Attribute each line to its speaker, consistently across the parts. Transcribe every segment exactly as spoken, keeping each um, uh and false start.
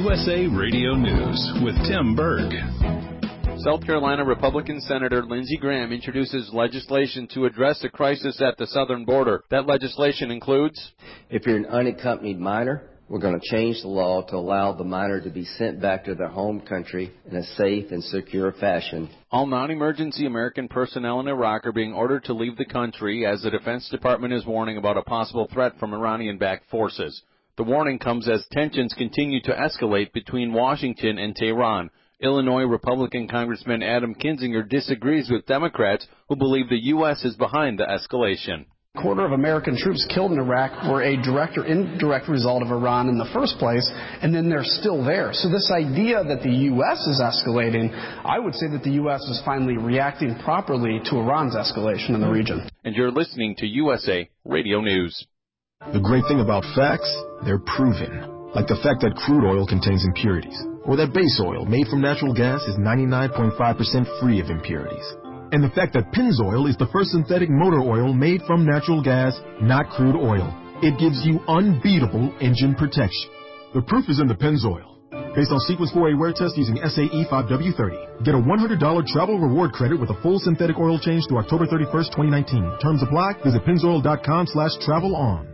Speaker 1: U S A Radio News with Tim Berg.
Speaker 2: South Carolina Republican Senator Lindsey Graham introduces legislation to address the crisis at the southern border. That legislation includes,
Speaker 3: if you're an unaccompanied minor, we're going to change the law to allow the minor to be sent back to their home country in a safe and secure fashion.
Speaker 2: All non-emergency American personnel in Iraq are being ordered to leave the country as the Defense Department is warning about a possible threat from Iranian-backed forces. The warning comes as tensions continue to escalate between Washington and Tehran. Illinois Republican Congressman Adam Kinzinger disagrees with Democrats who believe the U S is behind the escalation.
Speaker 4: A quarter of American troops killed in Iraq were a direct or indirect result of Iran in the first place, and then they're still there. So this idea that the U S is escalating, I would say that the U S is finally reacting properly to Iran's escalation in the region.
Speaker 2: And you're listening to U S A Radio News.
Speaker 5: The great thing about facts, they're proven. Like the fact that crude oil contains impurities, or that base oil made from natural gas is ninety-nine point five percent free of impurities. And the fact that Pennzoil is the first synthetic motor oil made from natural gas, not crude oil. It gives you unbeatable engine protection. The proof is in the Pennzoil. Based on Sequence four A wear test using S A E five W thirty. Get a one hundred dollars travel reward credit with a full synthetic oil change through October thirty-first, twenty nineteen. Terms apply. Visit pennzoil.com slash travel on.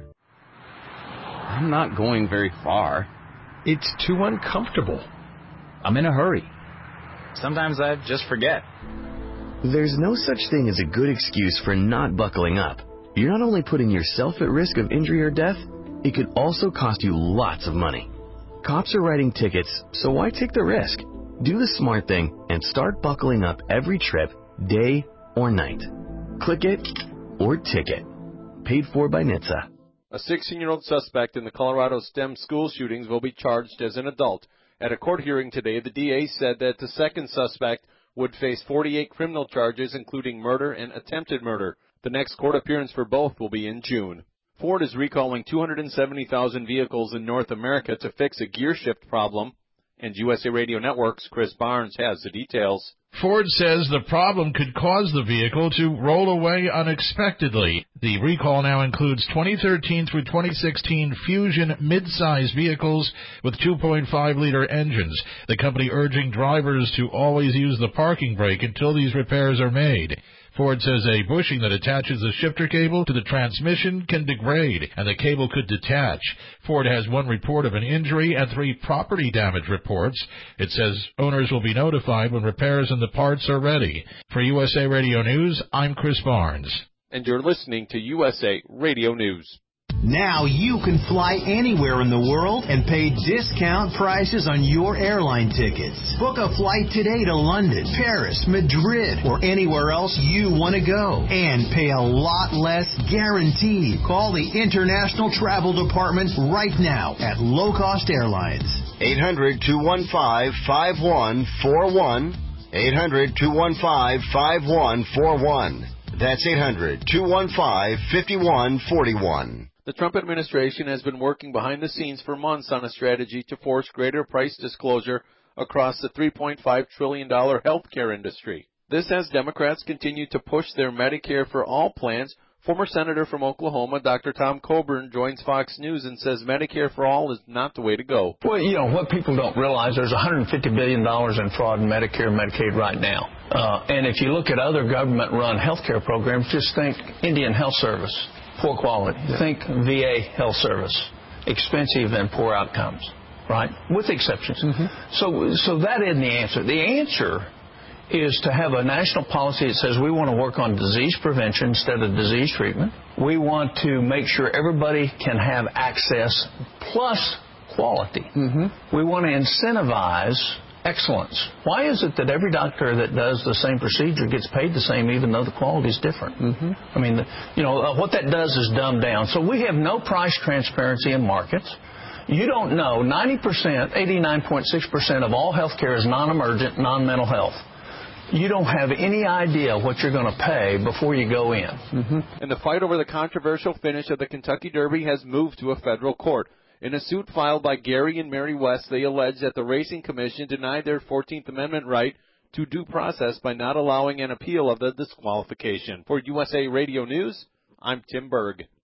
Speaker 6: I'm not going very far.
Speaker 7: It's too uncomfortable.
Speaker 6: I'm in a hurry. Sometimes I just forget.
Speaker 8: There's no such thing as a good excuse for not buckling up. You're not only putting yourself at risk of injury or death, it could also cost you lots of money. Cops are writing tickets, so why take the risk? Do the smart thing and start buckling up every trip, day or night. Click it or ticket. Paid for by N H T S A.
Speaker 2: A sixteen-year-old suspect in the Colorado STEM school shootings will be charged as an adult. At a court hearing today, the D A said that the second suspect would face forty-eight criminal charges, including murder and attempted murder. The next court appearance for both will be in June. Ford is recalling two hundred seventy thousand vehicles in North America to fix a gear shift problem. And U S A Radio Network's Chris Barnes has the details.
Speaker 9: Ford says the problem could cause the vehicle to roll away unexpectedly. The recall now includes twenty thirteen through twenty sixteen Fusion mid-size vehicles with two point five liter engines. The company urging drivers to always use the parking brake until these repairs are made. Ford says a bushing that attaches the shifter cable to the transmission can degrade, and the cable could detach. Ford has one report of an injury and three property damage reports. It says owners will be notified when repairs and the parts are ready. For U S A Radio News, I'm Chris Barnes.
Speaker 2: And you're listening to U S A Radio News.
Speaker 10: Now you can fly anywhere in the world and pay discount prices on your airline tickets. Book a flight today to London, Paris, Madrid, or anywhere else you want to go. And pay a lot less guaranteed. Call the International Travel Department right now at Low Cost Airlines.
Speaker 11: eight hundred, two one five, five one four one. eight hundred, two one five, five one four one. That's eight hundred, two one five, five one four one.
Speaker 2: The Trump administration has been working behind the scenes for months on a strategy to force greater price disclosure across the three point five trillion dollars health care industry. This as Democrats continue to push their Medicare for All plans. Former Senator from Oklahoma, Doctor Tom Coburn, joins Fox News and says Medicare for All is not the way to go.
Speaker 12: Well, you know, what people don't realize, there's one hundred fifty billion dollars in fraud in Medicare and Medicaid right now. Uh, and if you look at other government-run health care programs, just think Indian Health Service. Poor quality. Think V A health service, expensive and poor outcomes, right? With exceptions. Mm-hmm. So, so that isn't the answer. The answer is to have a national policy that says we want to work on disease prevention instead of disease treatment. We want to make sure everybody can have access plus quality. Mm-hmm. We want to incentivize excellence. Why is it that every doctor that does the same procedure gets paid the same even though the quality is different? Mm-hmm. I mean, the, you know, uh, what that does is dumb down. So we have no price transparency in markets. You don't know, ninety percent, eighty-nine point six percent of all health care is non-emergent, non-mental health. You don't have any idea what you're going to pay before you go in.
Speaker 2: Mm-hmm. And the fight over the controversial finish of the Kentucky Derby has moved to a federal court. In a suit filed by Gary and Mary West, they allege that the Racing Commission denied their fourteenth Amendment right to due process by not allowing an appeal of the disqualification. For U S A Radio News, I'm Tim Berg.